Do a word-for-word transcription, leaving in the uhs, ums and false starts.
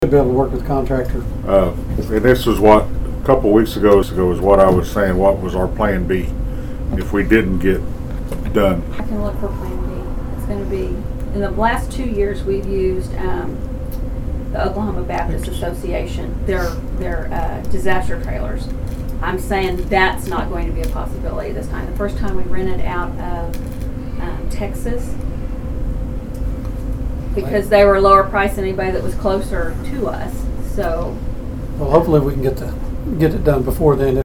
be able to work with the contractor. Uh, and this is what, a couple of weeks ago, ago is what I was saying, what was our plan B if we didn't get done? I can look for plan B. It's going to be, in the last two years, we've used um, the Oklahoma Baptist Association, their, their uh, disaster trailers. I'm saying that's not going to be a possibility this time. The first time we rented out of um, Texas, because they were lower price than anybody that was closer to us. So, Well, hopefully we can get the get it done before then.